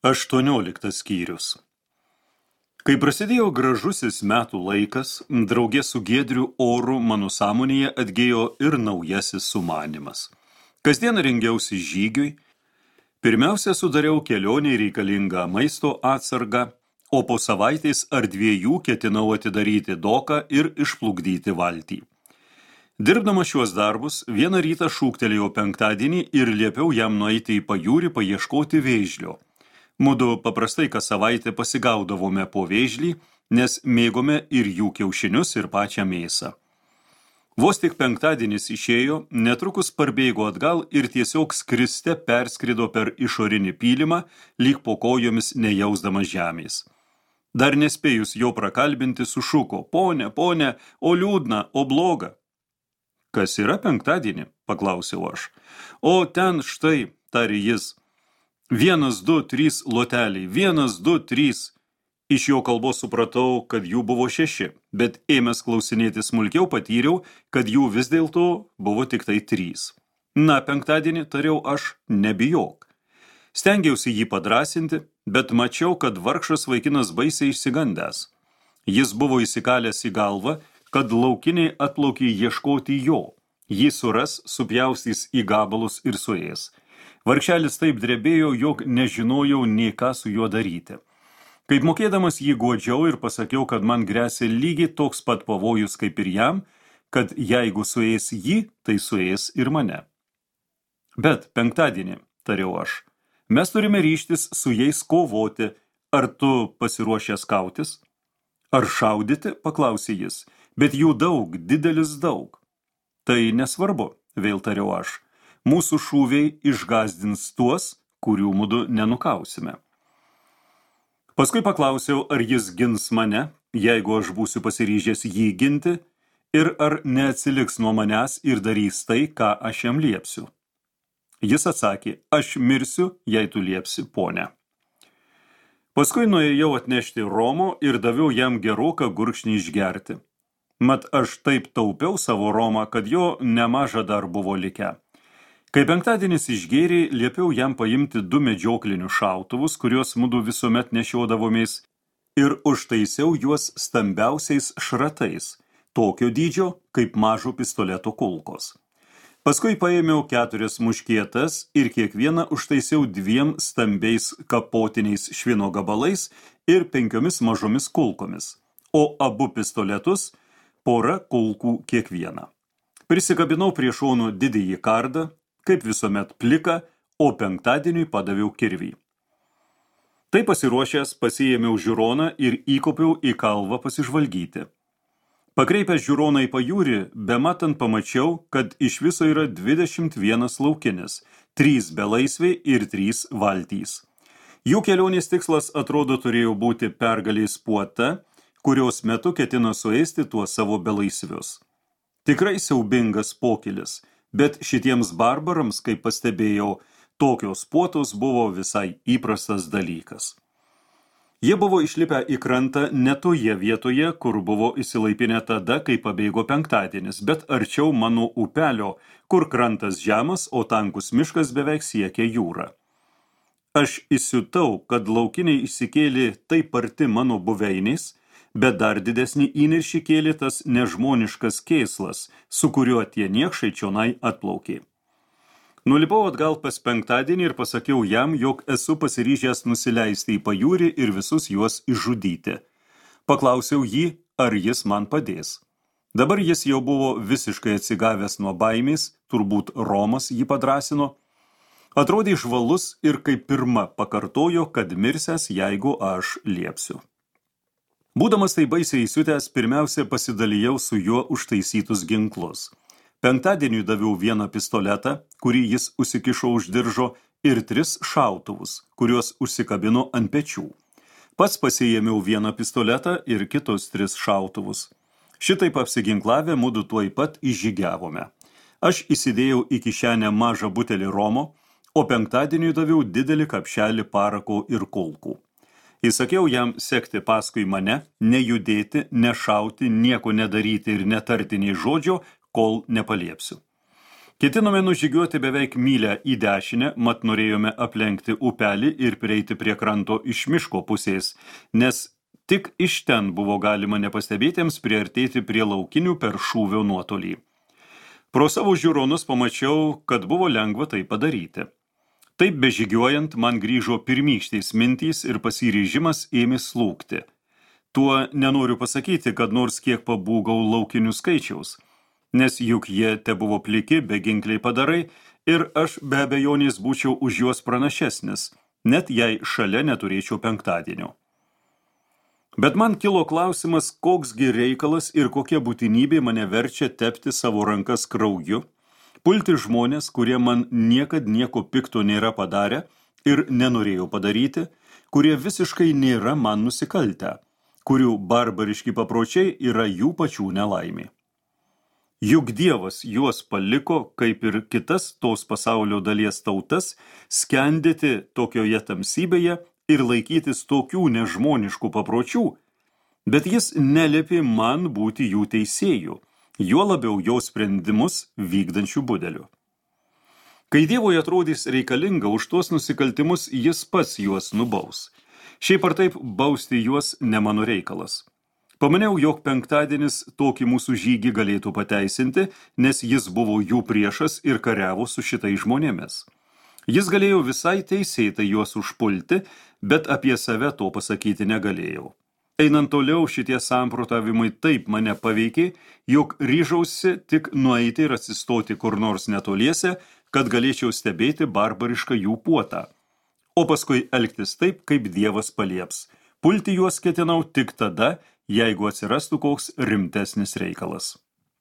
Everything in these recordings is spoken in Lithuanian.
18 skyrius. Kai prasidėjo gražusis metų laikas, draugė su giedriu oru mano sąmonėje atgėjo ir naujasis sumanimas. Kasdien rengiausi žygiui, pirmiausia sudariau kelionei reikalingą maisto atsargą, o po savaitės ar dviejų ketinau atidaryti doką ir išplukdyti valtį. Dirbdamas šiuos darbus, vieną rytą šūktelėjau penktadienį ir liepiau jam nueiti į pajūrį paieškoti vėžlio. Mudu paprastai kas savaitę pasigaudavome po vėžlį, nes mėgome ir jų kiaušinius ir pačią mėsą. Vos tik penktadienis išėjo, netrukus parbėgo atgal ir tiesiog skriste perskrido per išorinį pylimą, lyg po kojomis nejausdamas žemės. Dar nespėjus jo prakalbinti, sušuko: "Pone, pone, o liūdna, o bloga." "Kas yra penktadienį?" paklausiau aš. "O ten štai," tarė jis. 1, 2, 3 loteliai, 1, 2, 3. Iš jo kalbos supratau, kad jų buvo 6, bet ėmęs klausinėti smulkiau patyriau, kad jų vis dėlto buvo tik tai 3. "Na, penktadienį," tariau aš, "nebijok." Stengiausi jį padrasinti, bet mačiau, kad vargšas vaikinas baisiai išsigandęs. Jis buvo įsikalęs į galvą, kad laukiniai atplaukė ieškoti jo. Jį suras, supjaustys į gabalus ir suės. Vargšelis taip drebėjo, jog nežinojau nei ką su juo daryti. Kaip mokėdamas jį guodžiau ir pasakiau, kad man gresia lygiai toks pat pavojus kaip ir jam, kad jeigu suės jį, tai suės ir mane. "Bet penktadienį," tariau aš, "mes turime ryžtis su jais kovoti. Ar tu pasiruošęs kautis?" "Ar šaudyti?" paklausė jis. "Bet jų daug, didelis daug." "Tai nesvarbu," vėl tariau aš. "Mūsų šūviai išgąsdins tuos, kurių mudu nenukausime." Paskui paklausiau, ar jis gins mane, jeigu aš būsiu pasiryžęs jį ginti, ir ar neatsiliks nuo manęs ir darys tai, ką aš jam liepsiu. Jis atsakė: "Aš mirsiu, jei tu liepsi, pone." Paskui nuėjau atnešti romo ir daviau jam geroką gurkšnį išgerti. Mat aš taip taupiau savo romą, kad jo nemaža dar buvo likę. Kai penktadienis išgėrė, liepiau jam paimti 2 medžioklinius šautuvus, kuriuos mudu visuomet nešiodavomės, ir užtaisiau juos stambiausiais šratais, tokio dydžio kaip mažo pistoleto kulkos. Paskui paėmiau 4 muškietas ir kiekvieną užtaisiau 2 stambiais kapotiniais švino gabalais ir 5 mažomis kulkomis, o abu pistoletus pora kulkų kiekvieną. Prisikabinau prie šono didįjį kardą, kaip visuomet pliką, o penktadieniui padaviau kirvį. Tai pasiruošęs pasiėmiau žiūroną ir įkopiau į kalvą pasižvalgyti. Pakreipęs žiūroną į pajūrį, bematant pamačiau, kad iš viso yra 21 laukinis, 3 belaisviai ir 3 valtys. Jų kelionės tikslas atrodo turėjo būti pergalės puota, kurios metu ketino suėsti tuos savo belaisvius. Tikrai siaubingas pokylis, bet šitiems barbarams, kaip pastebėjau, tokios puotos buvo visai įprastas dalykas. Jie buvo išlipę į krantą ne toje vietoje, kur buvo įsilaipinę tada, kai pabėgo penktadienis, bet arčiau mano upelio, kur krantas žemas, o tankus miškas beveik siekia jūrą. Aš įsiutau, kad laukiniai išsikėlė taip arti mano buveinės, bet dar didesnį įniršį kėlė tas nežmoniškas kėslas, su kuriuo tie niekšai čionai atplaukė. Nulipau atgal pas penktadienį ir pasakiau jam, jog esu pasiryžęs nusileisti į pajūrį ir visus juos išžudyti. Paklausiau jį, ar jis man padės. Dabar jis jau buvo visiškai atsigavęs nuo baimės, turbūt romas jį padrasino. Atrodė žvalus ir kaip pirma pakartojo, kad mirsęs, jeigu aš liepsiu. Būdamas tai baisiai įsiutęs, pirmiausia pasidalijau su juo užtaisytus ginklus. Penktadieniui daviau 1 pistoletą, kurį jis užsikišo už diržo, ir 3 šautuvus, kuriuos užsikabino ant pečių. Pats pasiėmiau 1 pistoletą ir kitus 3 šautuvus. Šitaip apsiginklavę mudu tuoj pat išžygiavome. Aš įsidėjau į kišenę mažą butelį romo, o penktadieniui daviau didelį kapšelį parako ir kulkų. Įsakiau jam sekti paskui mane, nejudėti, nešauti, nieko nedaryti ir netarti nei žodžio, kol nepaliepsiu. Ketinome nužygiuoti beveik mylę į dešinę, mat norėjome aplenkti upelį ir prieiti prie kranto iš miško pusės, nes tik iš ten buvo galima nepastebėtiems priartėti prie laukinių per šūvio nuotolį. Pro savo žiūronus pamačiau, kad buvo lengva tai padaryti. Taip bežygiuojant man grįžo pirmykštės mintys ir pasiryžimas ėmė slūgti. Tuo nenoriu pasakyti, kad nors kiek pabūgau laukinių skaičiaus, nes juk jie tebuvo pliki, beginkliai padarai ir aš be abejonės būčiau už juos pranašesnis, net jei šalia neturėčiau penktadienio. Bet man kilo klausimas, koksgi reikalas ir kokia būtinybė mane verčia tepti savo rankas krauju, pulti žmonės, kurie man niekad nieko pikto nėra padarę ir nenorėjo padaryti, kurie visiškai nėra man nusikaltę, kurių barbariški papročiai yra jų pačių nelaimė. Juk Dievas juos paliko, kaip ir kitas tos pasaulio dalies tautas, skendėti tokioje tamsybėje ir laikytis tokių nežmoniškų papročių, bet jis neliepė man būti jų teisėjų, juo labiau jo sprendimus vykdančių budelių. Kai Dievui atrodys reikalinga už tuos nusikaltimus, jis pats juos nubaus. Šiaip ar taip bausti juos ne mano reikalas. Pamaniau, jog penktadienis tokį mūsų žygį galėtų pateisinti, nes jis buvo jų priešas ir kariavo su šitais žmonėmis. Jis galėjo visai teisėtai juos užpulti, bet apie save to pasakyti negalėjau. Einant toliau, šitie samprotavimai taip mane paveikė, jog ryžausi tik nueiti ir atsistoti kur nors netoliese, kad galėčiau stebėti barbarišką jų puotą. O paskui elgtis taip, kaip Dievas palieps. Pulti juos ketinau tik tada, jeigu atsirastų koks rimtesnis reikalas.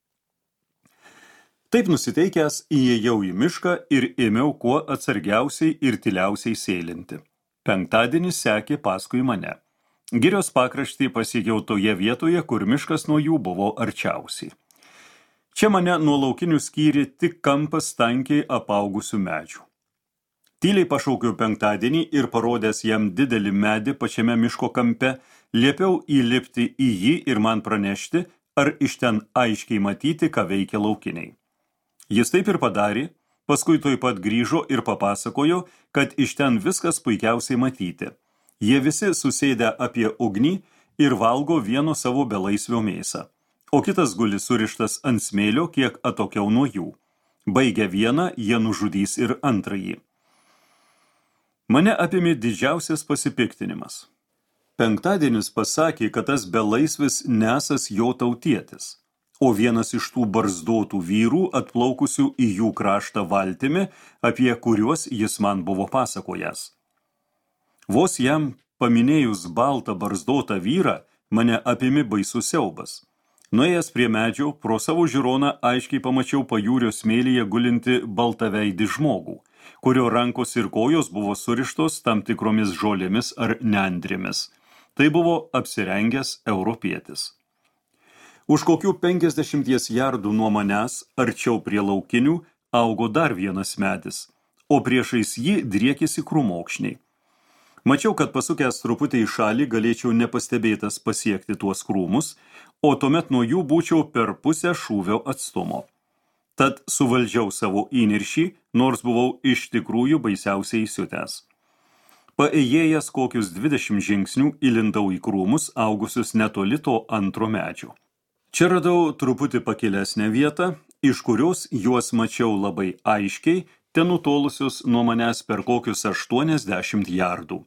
Taip nusiteikęs įėjau į mišką ir ėmiau kuo atsargiausiai ir tyliausiai sėlinti. Penktadienis sekė paskui mane. Girios pakraštį pasiekiau toje vietoje, kur miškas nuo jų buvo arčiausiai. Čia mane nuo laukinių skyrė tik kampas tankiai apaugusių medžių. Tyliai pašaukiau penktadienį ir parodęs jam didelį medį pačiame miško kampe, liepiau įlipti į jį ir man pranešti, ar iš ten aiškiai matyti, ką veikia laukiniai. Jis taip ir padarė, paskui tuoj pat grįžo ir papasakojo, kad iš ten viskas puikiausiai matyti. Jie visi susėdę apie ugnį ir valgo vieno savo belaisvio mėsą, o kitas guli surištas ant smėlio kiek atokiau nuo jų. Baigę vieną, jie nužudys ir antrąjį. Mane apėmė didžiausias pasipiktinimas. Penktadienis pasakė, kad tas belaisvis nesas jo tautietis, o vienas iš tų barzdotų vyrų atplaukusių į jų kraštą valtimi, apie kuriuos jis man buvo pasakojęs. Vos jam paminėjus baltą barzdotą vyrą, mane apėmė baisus siaubas. Nuėjęs prie medžio, pro savo žiūroną aiškiai pamačiau pajūrio smėlyje gulinti baltaveidį žmogų, kurio rankos ir kojos buvo surištos tam tikromis žolėmis ar nendrėmis. Tai buvo apsirengęs europietis. Už kokių 50 jardų nuo manęs, arčiau prie laukinių, augo dar vienas medis, o priešais jį driekėsi krūmokšniai. Mačiau, kad pasukęs truputį į šalį galėčiau nepastebėtas pasiekti tuos krūmus, o tuomet nuo jų būčiau per pusę šūvio atstumo. Tad suvaldžiau savo įniršį, nors buvau iš tikrųjų baisiausiai įsiutęs. Paėjėjęs kokius 20 žingsnių įlindau į krūmus, augusius netoli to antro medžio. Čia radau truputį pakilesnę vietą, iš kurios juos mačiau labai aiškiai, ten nutolusius nuo manęs per kokius 80 jardų.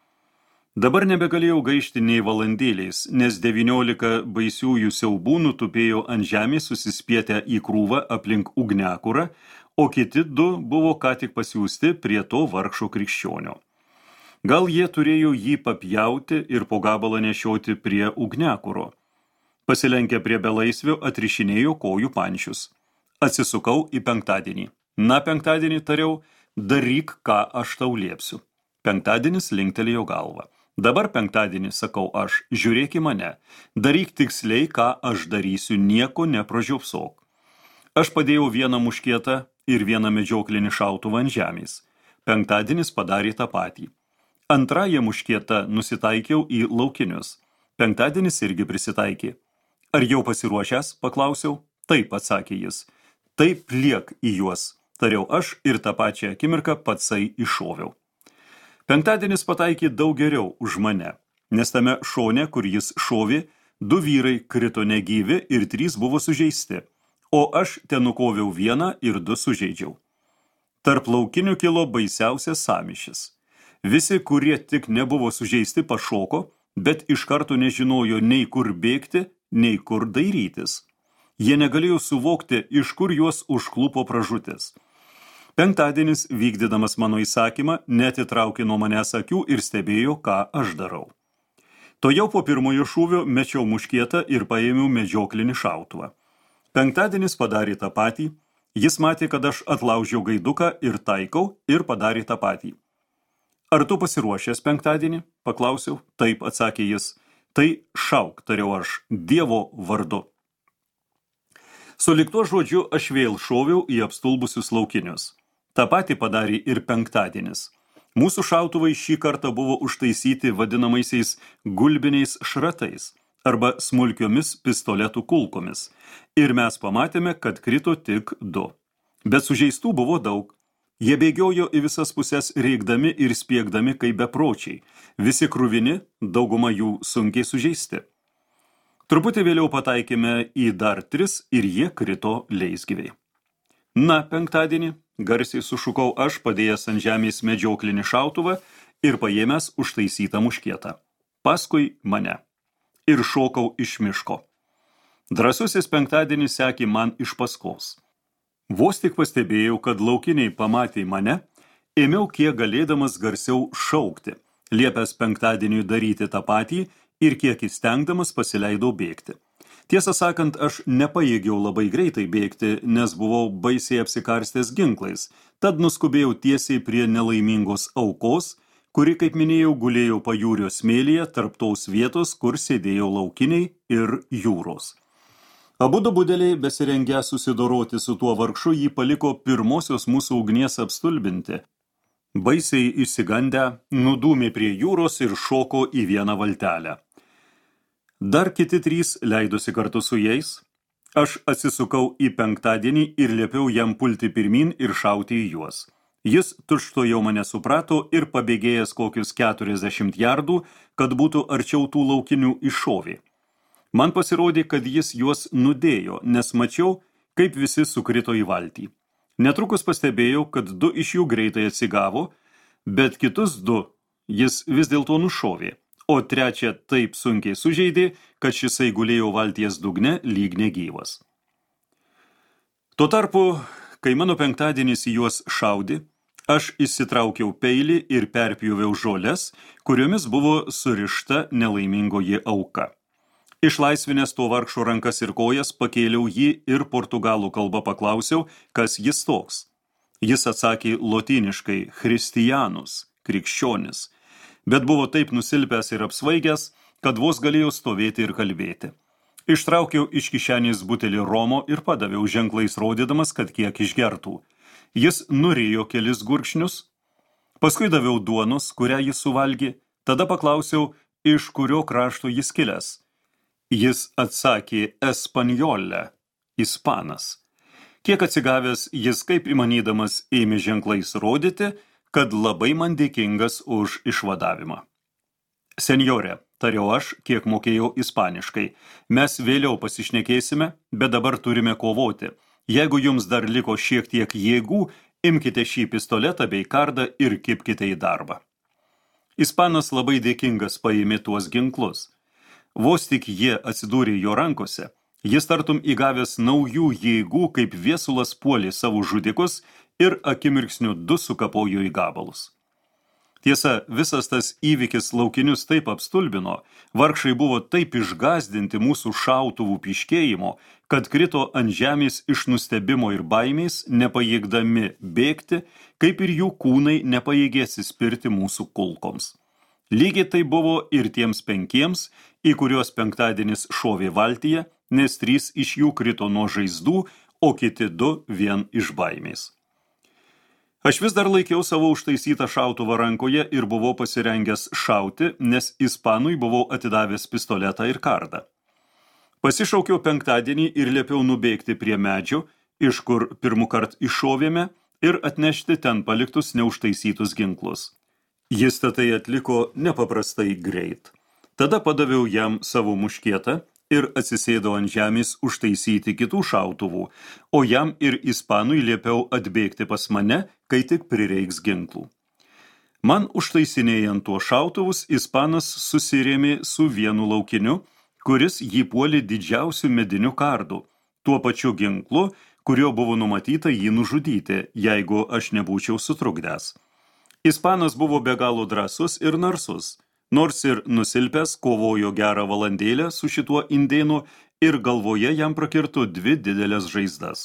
Dabar nebegalėjau gaišti nei valandėliais, nes 19 baisiųjų siaubūnų tupėjo ant žemės susispietę į krūvą aplink ugniakurą, o kiti 2 buvo ką tik pasiųsti prie to vargšo krikščionio. Gal jie turėjo jį papjauti ir po gabalą nešioti prie ugniakuro. Pasilenkę prie belaisvio atrišinėjo kojų pančius. Atsisukau į penktadienį. Na, penktadienį tariau, daryk, ką aš tau liepsiu. Penktadienis linktelėjo galvą. Dabar penktadienį, sakau aš, žiūrėk į mane. Daryk tiksliai, ką aš darysiu, nieko nepražiopsok. Aš padėjau vieną muškietą ir vieną medžioklinį šautuvą ant žemės. Penktadienis padarė tą patį. Antrąją muškietą nusitaikiau į laukinius. Penktadienis irgi prisitaikė. Ar jau pasiruošęs, paklausiau? Taip, atsakė jis. Taip liek į juos, tariau aš ir tą pačią akimirką patsai iššoviau. Penktadienis pataikė daug geriau už mane, nes tame šone, kur jis šovė, 2 vyrai krito negyvi ir 3 buvo sužeisti, o aš tenukoviau 1 ir 2 sužeidžiau. Tarp laukinių kilo baisiausias sąmyšis. Visi, kurie tik nebuvo sužeisti, pašoko, bet iš karto nežinojo nei kur bėgti, nei kur dairytis. Jie negalėjo suvokti, iš kur juos užklupo pražūtis. Penktadienis, vykdydamas mano įsakymą, neatitraukė nuo manęs akių ir stebėjo, ką aš darau. Tojau po pirmojo šūvio mečiau muškietą ir paėmiau medžioklinį šautuvą. Penktadienis padarė tą patį, jis matė, kad aš atlaužiau gaiduką ir taikau ir padarė tą patį. Ar tu pasiruošęs penktadienį? Paklausiau. Taip, atsakė jis. Tai šauk, tariau aš, Dievo vardu. Sulig tuo žodžiu aš vėl šoviau į apstulbusius laukinius. Ta patį padarė ir penktadienis. Mūsų šautuvai šį kartą buvo užtaisyti vadinamaisiais gulbiniais šratais arba smulkiomis pistoletų kulkomis. Ir mes pamatėme, kad krito tik 2. Bet sužeistų buvo daug. Jie bėgiojo į visas puses reikdami ir spiegdami kaip bepročiai. Visi kruvini, dauguma jų sunkiai sužeisti. Truputį vėliau pataikėme į dar 3 ir jie krito leisgyviai. Na, penktadienį, garsiai sušukau aš, padėjęs ant žemės medžioklinį šautuvą ir paėmęs užtaisytą muškietą. Paskui mane. Ir šokau iš miško. Drąsusis penktadienis sekė man iš paskos. Vos tik pastebėjau, kad laukiniai pamatė mane, ėmiau kiek galėdamas garsiau šaukti, liepęs penktadieniui daryti tą patį ir kiek įstengdamas pasileidau bėgti. Tiesą sakant, aš nepajėgiau labai greitai bėgti, nes buvau baisiai apsikarstęs ginklais, tad nuskubėjau tiesiai prie nelaimingos aukos, kuri, kaip minėjau, gulėjo pajūrio smėlyje tarp tos vietos, kur sėdėjo laukiniai ir jūros. Abudu budeliai, besirengę susidoroti su tuo vargšu, jį paliko pirmosios mūsų ugnies apstulbinti. Baisiai išsigandę, nudūmė prie jūros ir šoko į vieną valtelę. Dar kiti 3 leidosi kartu su jais. Aš atsisukau į penktadienį ir liepiau jam pulti pirmin ir šauti į juos. Jis tučtuojau mane suprato ir pabėgėjęs kokius 40 jardų, kad būtų arčiau tų laukinių iššovė. Man pasirodė, kad jis juos nudėjo, nes mačiau, kaip visi sukrito į valtį. Netrukus pastebėjau, kad 2 iš jų greitai atsigavo, bet kitus 2 jis vis dėlto nušovė, o 3 taip sunkiai sužeidė, kad šisai gulėjo valties dugne lyg negyvas. Tuo tarpu, kai mano penktadienis į juos šaudė, aš išsitraukiau peilį ir perpjoviau žoles, kuriomis buvo surišta nelaimingoji auka. Išlaisvinęs to vargšo rankas ir kojas, pakėliau jį ir portugalų kalba paklausiau, kas jis toks. Jis atsakė lotyniškai Christianus, krikščionis, bet buvo taip nusilpęs ir apsvaigęs, kad vos galėjo stovėti ir kalbėti. Ištraukiau iš kišenės butelį romo ir padaviau ženklais rodydamas, kad kiek išgertų. Jis nurijo kelis gurkšnius, paskui daviau duonos, kurią jis suvalgė, tada paklausiau, iš kurio krašto jis kilęs. Jis atsakė Espanjole, ispanas. Kiek atsigavęs, jis kaip įmanydamas ėmė ženklais rodyti, kad labai man dėkingas už išvadavimą. Senjore, tariau aš, kiek mokėjau ispaniškai, mes vėliau pasišnekėsime, bet dabar turime kovoti. Jeigu jums dar liko šiek tiek jėgų, imkite šį pistoletą bei kardą ir kibkite į darbą. Ispanas labai dėkingas paėmė tuos ginklus. Vos tik jie atsidūrė jo rankose, jis tartum įgavęs naujų jėgų, kaip viesulas puolė savo žudikus ir akimirksniu 2 sukapojo į gabalus. Tiesa, visas tas įvykis laukinius taip apstulbino, vargšai buvo taip išgąsdinti mūsų šautuvų pyškėjimo, kad krito ant žemės iš nustebimo ir baimės, nepajėgdami bėgti, kaip ir jų kūnai nepajėgė atsispirti mūsų kulkoms. Lygiai tai buvo ir tiems 5, į kuriuos penktadienis šovė valtyje, nes 3 iš jų krito nuo žaizdų, o kiti 2 vien iš baimės. Aš vis dar laikiau savo užtaisytą šautuvą rankoje ir buvau pasirengęs šauti, nes ispanui buvau atidavęs pistoletą ir kardą. Pasišaukiau penktadienį ir liepiau nubėgti prie medžio iš kur pirmukart iššovėme, ir atnešti ten paliktus neužtaisytus ginklus. Jis tai atliko nepaprastai greit. Tada padaviau jam savo muškietą ir atsisėdo ant žemės užtaisyti kitų šautuvų, o jam ir ispanui liepiau atbėgti pas mane, kai tik prireiks ginklų. Man užtaisinėjant tuo šautuvus, ispanas susirėmė su vienu laukiniu, kuris jį puolė didžiausiu mediniu kardu, tuo pačiu ginklu, kurio buvo numatyta jį nužudyti, jeigu aš nebūčiau sutrukdęs. Ispanas buvo be galo drąsus ir narsus, nors ir nusilpęs kovojo gerą valandėlę su šituo indėnu ir galvoje jam prakirto 2 didelės žaizdas.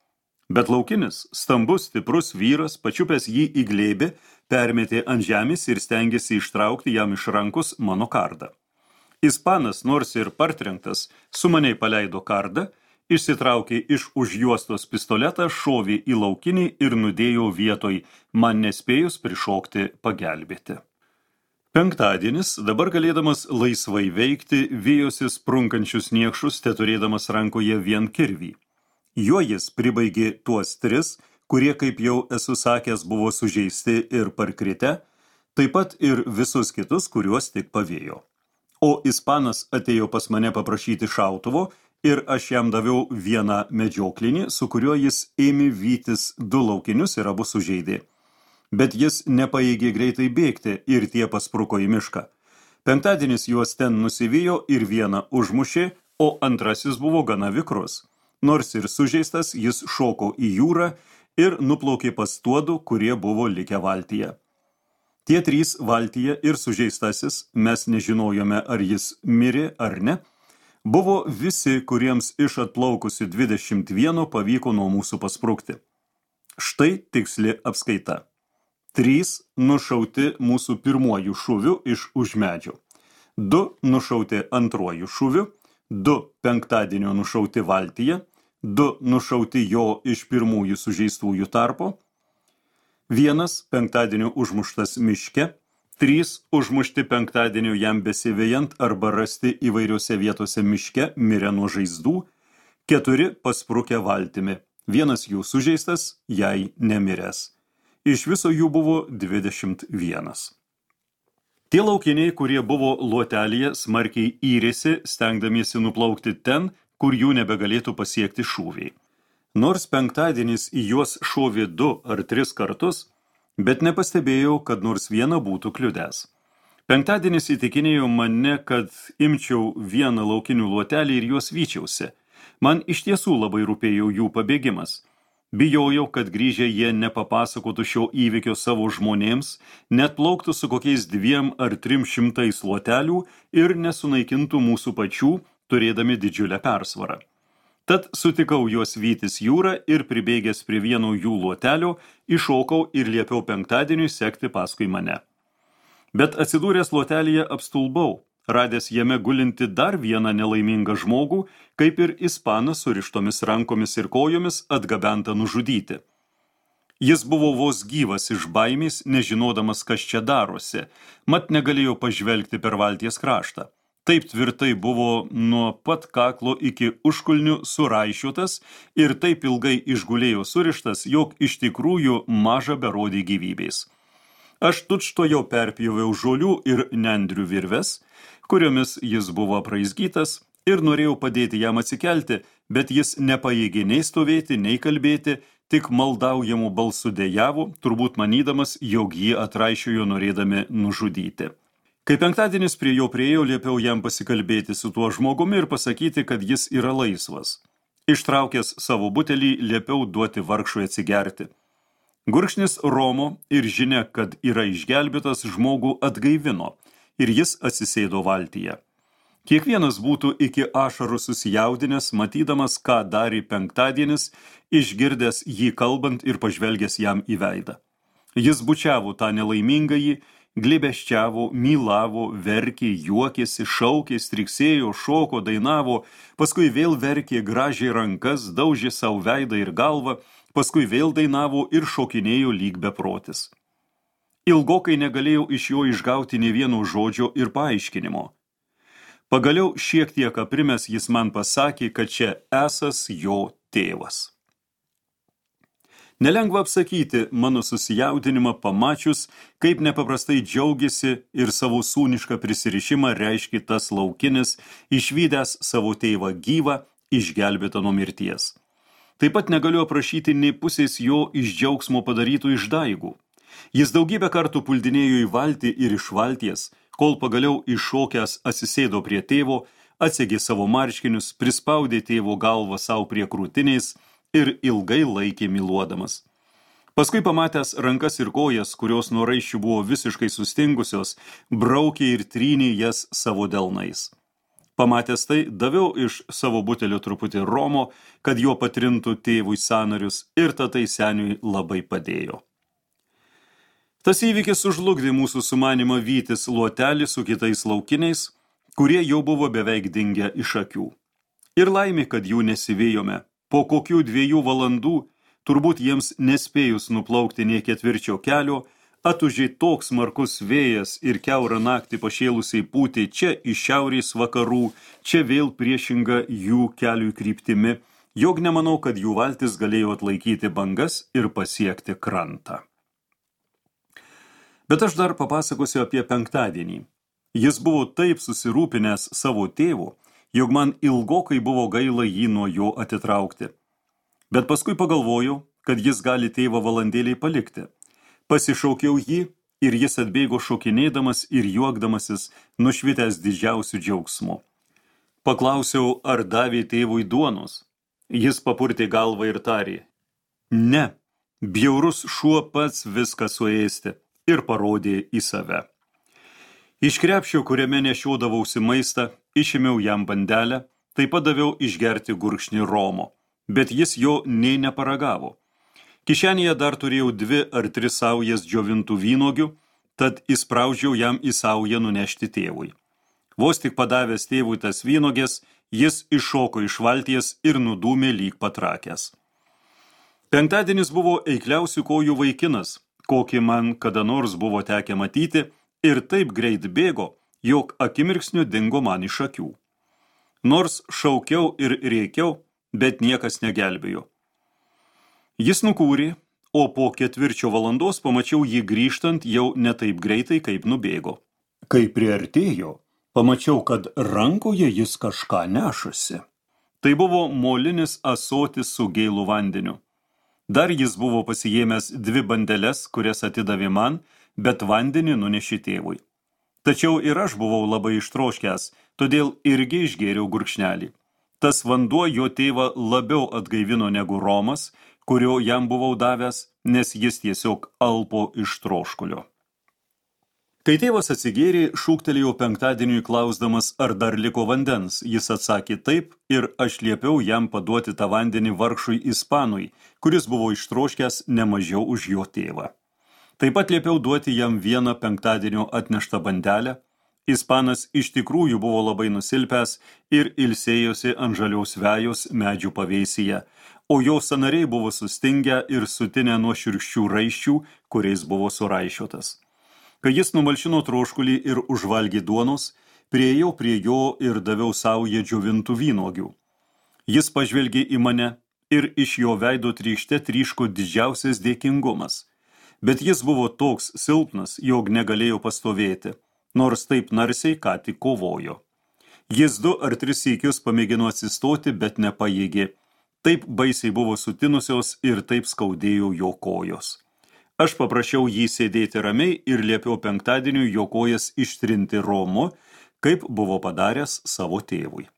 Bet laukinis, stambus, stiprus vyras, pačiupęs jį į glėbį, permetė ant žemės ir stengėsi ištraukti jam iš rankos mano kardą. Ispanas, nors ir partrenktas, sumaniai paleido kardą, išsitraukė iš užjuostos pistoletą, šovė į laukinį ir nudėjo vietoj, man nespėjus prišokti pagelbėti. Penktadienis, dabar galėdamas laisvai veikti, vėjosi sprunkančius niekšus, teturėdamas rankoje vien kirvį. Juo jis pribaigė tuos 3, kurie, kaip jau esu sakęs, buvo sužeisti ir parkritę, taip pat ir visus kitus, kuriuos tik pavėjo. O ispanas atėjo pas mane paprašyti šautuvo, ir aš jam daviau vieną medžioklinį, su kuriuo jis ėmė vytis 2 laukinius ir abu sužeidė. Bet jis nepaėgė greitai bėgti ir tie paspruko į mišką. Penktadienis juos ten nusivijo ir vieną užmušė, o antrasis buvo gana vikrus. Nors ir sužeistas, jis šoko į jūrą ir nuplaukė pas tuodu, kurie buvo likę valtyje. Tie 3 valtyje ir sužeistasis, mes nežinojome, ar jis mirė ar ne, buvo visi, kuriems iš atplaukusių 21 pavyko nuo mūsų pasprukti. Štai tiksli apskaita. 3 nušauti mūsų pirmuoju šūviu iš už medžio, 2 nušauti antruoju šūviu, 2 penktadienio nušauti valtyje, 2 nušauti jo iš pirmųjų sužeistųjų tarpo, 1 penktadienio užmuštas miške, 3 užmušti penktadienio jam besivėjant arba rasti įvairiose vietose miške, mirę nuo žaizdų, 4 pasprukę valtimi, 1 jų sužeistas, jai nemiręs. Iš viso jų buvo 21. Tie laukiniai, kurie buvo luotelyje, smarkiai yrėsi, stengdamiesi nuplaukti ten, kur jų nebegalėtų pasiekti šūviai. Nors penktadienis į juos šovė 2 ar 3 kartus, bet nepastebėjau, kad nors vieną būtų kliudęs. Penktadienis įtikinėjo mane, kad imčiau vieną laukinių luotelį ir juos vyčiausi. Man iš tiesų labai rūpėjo jų pabėgimas. Bijojau, kad grįžę jie nepapasakotų šio įvykio savo žmonėms, net plauktų su kokiais 2 ar 300 luotelių ir nesunaikintų mūsų pačių, turėdami didžiulę persvarą. Tad sutikau juos vytis jūrą ir pribėgęs prie vieno jų luotelio, iššokau ir liepiau penktadieniui sekti paskui mane. Bet atsidūręs luotelyje apstulbau, radęs jame gulinti dar vieną nelaimingą žmogų, kaip ir ispanas surištomis rankomis ir kojomis atgabentą nužudyti. Jis buvo vos gyvas iš baimės, nežinodamas, kas čia darosi, mat negalėjo pažvelgti per valties kraštą. Taip tvirtai buvo nuo pat kaklo iki užkulnių suraišiotas ir taip ilgai išgulėjo surištas, jog iš tikrųjų maža berodė gyvybės. Aš tučtuojau perpjoviau žolių ir nendrių virves, kuriomis jis buvo apraizgytas, ir norėjau padėti jam atsikelti, bet jis nepajėgė nei stovėti, nei kalbėti, tik maldaujamų balsų dejavo, turbūt manydamas, jog jį atraišiojo norėdami nužudyti. Kai penktadienis prie jo priėjo, liepiau jam pasikalbėti su tuo žmogumi ir pasakyti, kad jis yra laisvas. Ištraukęs savo butelį, liepiau duoti vargšui atsigerti. Gurkšnis romo ir žinia, kad yra išgelbėtas, žmogų atgaivino, ir jis atsisėdo valtyje. Kiekvienas būtų iki ašarų susijaudinęs, matydamas, ką darė penktadienis, išgirdęs jį kalbant ir pažvelgęs jam į veidą. Jis bučiavo tą nelaimingąjį, glėbesčiavo, mylavo, verkė, juokėsi, šaukė, striksėjo, šoko, dainavo, paskui vėl verkė gražiai rankas, daužė savo veidą ir galvą, paskui vėl dainavo ir šokinėjo lyg beprotis. Ilgokai negalėjau iš jo išgauti nė vieno žodžio ir paaiškinimo. Pagaliau šiek tiek aprimęs jis man pasakė, kad čia esąs jo tėvas. Nelengva apsakyti mano susijaudinimą pamačius, kaip nepaprastai džiaugiasi ir savo sūnišką prisirišimą reiškia tas laukinis, išvydęs savo tėvą gyvą, išgelbėtą nuo mirties. Taip pat negaliu aprašyti nei pusės jo iš džiaugsmo padarytų išdaigų. Jis daugybę kartų puldinėjo į valtį ir iš valties, kol pagaliau iššokęs atsisėdo prie tėvo, atsegė savo marškinius, prispaudė tėvo galvą savo prie krūtinės ir ilgai laikė myluodamas. Paskui pamatęs rankas ir kojas, kurios nuo raiščių buvo visiškai sustingusios, braukė ir trynė jas savo delnais. Pamatęs tai, daviau iš savo butelio truputį romo, kad jo patrintų tėvui sąnarius, ir tatai seniui labai padėjo. Tas įvykis sužlugdė mūsų sumanimą vytis luotelį su kitais laukiniais, kurie jau buvo beveik dingę iš akių. Ir laimė, kad jų nesivėjome. Po kokių 2 valandų, turbūt jiems nespėjus nuplaukti nei ketvirčio kelio, atužė toks smarkus vėjas ir kiaurą naktį pašėlusiai pūtė čia iš šiaurės vakarų, čia vėl priešinga jų keliui kryptimi, jog nemanau, kad jų valtis galėjo atlaikyti bangas ir pasiekti krantą. Bet aš dar papasakosiu apie penktadienį. Jis buvo taip susirūpinęs savo tėvu, jog man ilgokai buvo gaila jį nuo jo atitraukti. Bet paskui pagalvojau, kad jis gali tėvą valandėliai palikti. Pasišaukiau jį ir jis atbėgo šokinėdamas ir juokdamasis, nušvitęs didžiausių džiaugsmų. Paklausiau, ar davė tėvui duonos. Jis papurtė galvą ir tarė: ne, bjaurus šuo pats viską suėsti, ir parodė į save. Iš krepšio, kuriame nešiodavausi maistą, išėmiau jam bandelę, taip pat daviau išgerti gurkšnį romo, bet jis jo nei neparagavo. Kišenėje dar turėjau 2 ar 3 saujas džiovintų vynuogių, tad įspraudžiau jam į saują nunešti tėvui. Vos tik padavęs tėvui tas vynuogės, jis iššoko iš valties ir nudūmė lyg patrakęs. Penktadienis buvo eikliausių kojų vaikinas, kokį man kada nors buvo tekę matyti, ir taip greit bėgo, jog akimirksniu dingo man iš akių. Nors šaukiau ir rėkiau, bet niekas negelbėjo. Jis nukūrė, o po 4 valandos pamačiau jį grįžtant jau ne taip greitai, kaip nubėgo. Kai priartėjo, pamačiau, kad rankoje jis kažką nešasi. Tai buvo molinis ąsotis su gėlu vandeniu. Dar jis buvo pasiėmęs 2 bandeles, kurias atidavė man, bet vandenį nunešė tėvui. Tačiau ir aš buvau labai ištroškęs, todėl irgi išgėriau gurkšnelį. Tas vanduo jo tėvą labiau atgaivino negu romas, kurio jam buvau davęs, nes jis tiesiog alpo iš troškulio. Kai tėvas atsigėrė, šūktelėjau penktadieniui klausdamas, ar dar liko vandens. Jis atsakė taip ir aš liepiau jam paduoti tą vandenį vargšui ispanui, kuris buvo ištroškęs nemažiau už jo tėvą. Taip pat liepiau duoti jam 1 penktadienio atneštą bandelę. Ispanas iš tikrųjų buvo labai nusilpęs ir ilsėjosi ant žalios vejos medžių pavėsyje, o jo sąnariai buvo sustingę ir sutinę nuo šiurkščių raiščių, kuriais buvo suraišiotas. Kai jis numalšino troškulį ir užvalgė duonos, priėjau prie jo ir daviau saują džiovintų vynuogių. Jis pažvelgė į mane ir iš jo veido trykšte tryško didžiausias dėkingumas. Bet jis buvo toks silpnas, jog negalėjo pastovėti, nors taip narsiai ką tik kovojo. Jis 2 ar 3 sykius pamėgino atsistoti, bet nepajėgė. Taip baisiai buvo sutinusios ir taip skaudėjo jo kojos. Aš paprašiau jį sėdėti ramiai ir liepiau penktadieniui jo kojas ištrinti romu, kaip buvo padaręs savo tėvui.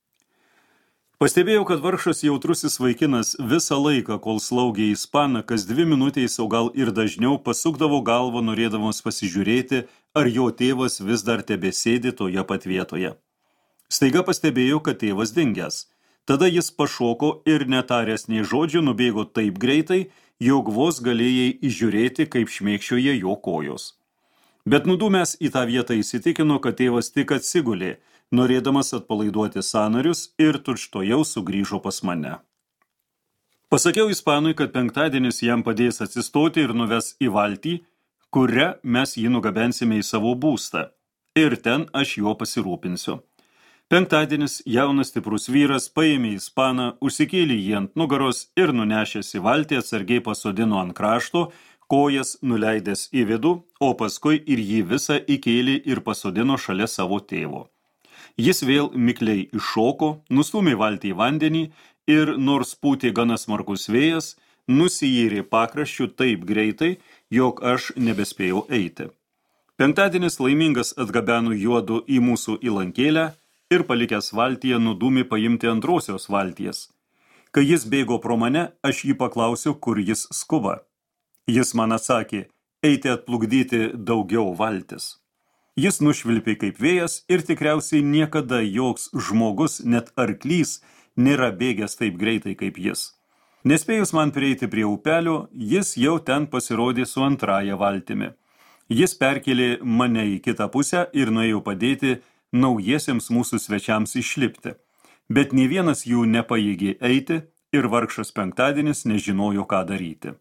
Pastebėjau, kad vargšas jautrusis vaikinas visą laiką, kol slaugė ispaną, kas 2 minutės, o gal ir dažniau, pasukdavo galvą norėdamas pasižiūrėti, ar jo tėvas vis dar tebesėdi toje pat vietoje. Staiga pastebėjau, kad tėvas dingęs. Tada jis pašoko ir netaręs nei žodžių nubėgo taip greitai, jog vos galėjai įžiūrėti, kaip šmėkščioja jo kojos. Bet nudūmęs į tą vietą įsitikino, kad tėvas tik atsigulė, norėdamas atpalaiduoti sąnarius ir tučtuojau sugrįžo pas mane. Pasakiau ispanui, kad penktadienis jam padės atsistoti ir nuves į valtį, kuria mes jį nugabensime į savo būstą, ir ten aš juo pasirūpinsiu. Penktadienis jaunas stiprus vyras paėmė ispaną, užsikėlė jį ant nugaros ir nunešęs į valtį atsargiai pasodino ant krašto, kojas nuleidęs į vidų, o paskui ir jį visą įkėlė ir pasodino šalia savo tėvo. Jis vėl mikliai iššoko, nustūmė valtį į vandenį ir, nors pūtė gana smarkus vėjas, nusijėrė pakraščiu taip greitai, jog aš nebespėjau eiti. Penktadienis laimingas atgabeno juodu į mūsų įlankėlę ir palikęs valtyje nudūmė paimti antrosios valties. Kai jis bėgo pro mane, aš jį paklausiau, kur jis skuba. Jis man atsakė, eiti atplukdyti daugiau valtis. Jis nušvilpė kaip vėjas ir tikriausiai niekada joks žmogus, net arklys, nėra bėgęs taip greitai kaip jis. Nespėjus man prieiti prie upelio, jis jau ten pasirodė su antraja valtimi. Jis perkėlė mane į kitą pusę ir nuėjo padėti naujiesiems mūsų svečiams išlipti, bet nė vienas jų nepajėgė eiti ir vargšas penktadienis nežinojo, ką daryti.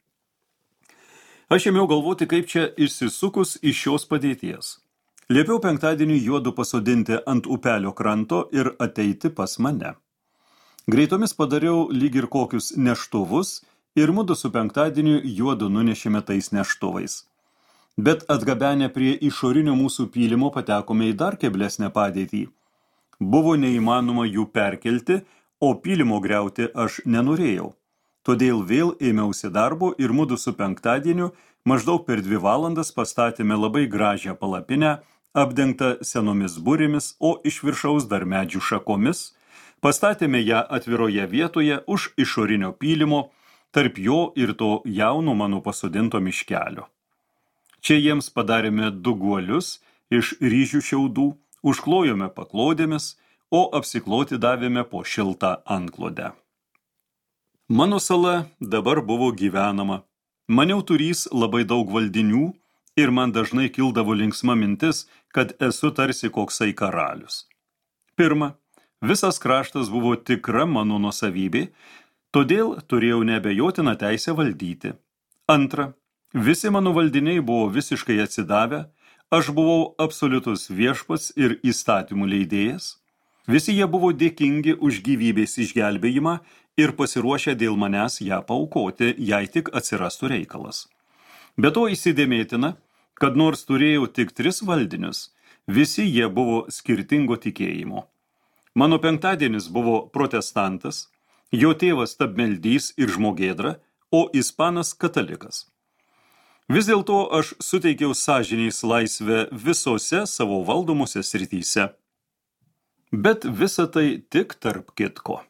Aš ėmiau galvoti, kaip čia išsisukus iš šios padėties. Liepiau penktadieniui juodu pasodinti ant upelio kranto ir ateiti pas mane. Greitomis padariau lyg ir kokius neštuvus ir mudu su penktadieniu juodu nunešėme tais neštuvais. Bet atgabenę prie išorinio mūsų pylimo patekome į dar keblesnę padėtį. Buvo neįmanoma jų perkelti, o pylimo griauti aš nenorėjau. Todėl vėl ėmiausi darbo ir mudu su penktadieniu maždaug per 2 valandas pastatėme labai gražią palapinę, apdengtą senomis burėmis, o iš viršaus dar medžių šakomis. Pastatėme ją atviroje vietoje už išorinio pylimo, tarp jo ir to jauno mano pasodinto miškelio. Čia jiems padarėme 2 guolius iš ryžių šiaudų, užklojome paklodėmis, o apsikloti davėme po šiltą antklodę. Mano sala dabar buvo gyvenama. Maniau turys labai daug valdinių ir man dažnai kildavo linksma mintis, kad esu tarsi koksai karalius. Pirma, visas kraštas buvo tikra mano nuosavybė, todėl turėjau neabejotiną teisę valdyti. Antra, visi mano valdiniai buvo visiškai atsidavę, aš buvau absoliutus viešpats ir įstatymų leidėjas. Visi jie buvo dėkingi už gyvybės išgelbėjimą ir pasiruošę dėl manęs ją paaukoti, jei tik atsirastų reikalas. Be to įsidėmėtina, kad nors turėjau tik 3 valdinius, visi jie buvo skirtingo tikėjimo. Mano penktadienis buvo protestantas, jo tėvas stabmeldys ir žmogėdra, o ispanas katalikas. Vis dėlto aš suteikiau sąžiniais laisvę visose savo valdomose srityse. Bet visa tai tik tarp kitko.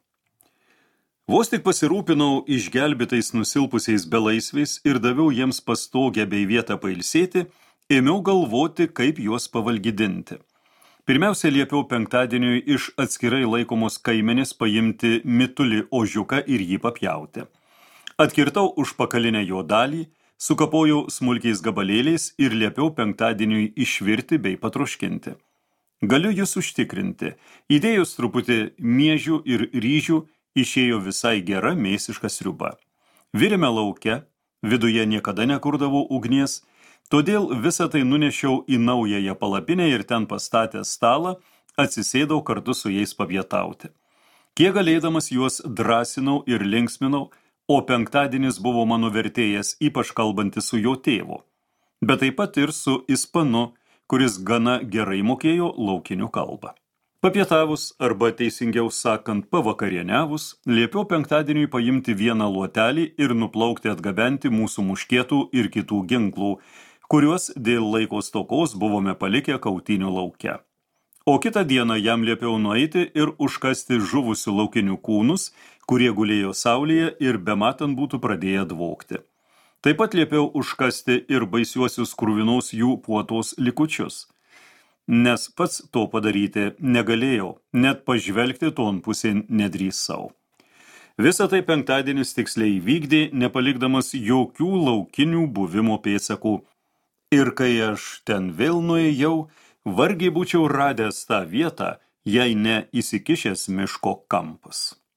Vos tik pasirūpinau išgelbėtais nusilpusiais belaisviais ir daviau jiems pastogę bei vietą pailsėti, ėmiau galvoti, kaip juos pavalgydinti. Pirmiausia, liepiau penktadieniui iš atskirai laikomos kaimenės paimti mitulį ožiuką ir jį papjauti. Atkirtau užpakalinę jo dalį, sukapojau smulkiais gabalėliais ir liepiau penktadieniui išvirti bei patroškinti. Galiu jūs užtikrinti, įdėjus truputį miežių ir ryžių išėjo visai gera mėsiška sriuba. Virėme lauke, viduje niekada nekurdavau ugnies, todėl visą tai nunešiau į naująją palapinę ir ten pastatęs stalą atsisėdau kartu su jais pavietauti. Kiek galėdamas juos drąsinau ir linksminau, o penktadienis buvo mano vertėjas, ypač kalbantis su jo tėvu, bet taip pat ir su ispanu, kuris gana gerai mokėjo laukinių kalbą. Papietavus, arba teisingiau sakant pavakarieniavus, liepiau penktadieniui paimti vieną luotelį ir nuplaukti atgabenti mūsų muškietų ir kitų ginklų, kuriuos dėl laiko stokos buvome palikę kautynių lauke. O kitą dieną jam liepiau nueiti ir užkasti žuvusių laukinių kūnus, kurie gulėjo saulėje ir bematant būtų pradėję dvokti. Taip pat liepiau užkasti ir baisiuosius kruvinos jų puotos likučius, nes pats to padaryti negalėjau, net pažvelgti ton pusėn nedrįsau. Visą tai penktadienis tiksliai įvykdė, nepalikdamas jokių laukinių buvimo pėdsakų. Ir kai aš ten vėl nuėjau, vargiai būčiau radęs tą vietą, jei ne įsikišęs miško kampas.